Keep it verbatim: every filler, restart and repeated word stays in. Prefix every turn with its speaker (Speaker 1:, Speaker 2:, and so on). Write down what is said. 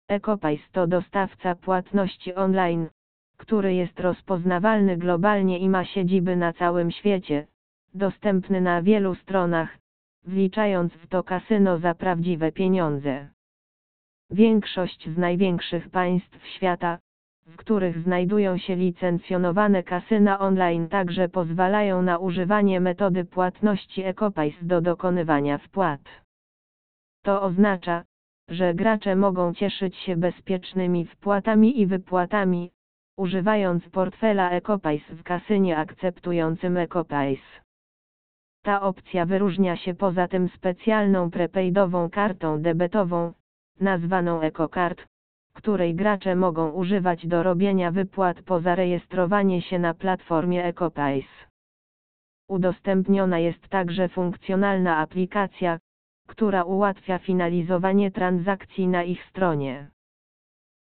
Speaker 1: Ecopays to dostawca płatności online, który jest rozpoznawalny globalnie i ma siedziby na całym świecie, dostępny na wielu stronach, wliczając w to kasyno za prawdziwe pieniądze. Większość z największych państw świata, w których znajdują się licencjonowane kasyna online, także pozwalają na używanie metody płatności Ecopays do dokonywania wpłat. To oznacza, że gracze mogą cieszyć się bezpiecznymi wpłatami i wypłatami, używając portfela Ecopays w kasynie akceptującym Ecopays. Ta opcja wyróżnia się poza tym specjalną prepaidową kartą debetową, nazwaną EcoCard, której gracze mogą używać do robienia wypłat po zarejestrowaniu się na platformie Ecopays. Udostępniona jest także funkcjonalna aplikacja, która ułatwia finalizowanie transakcji na ich stronie.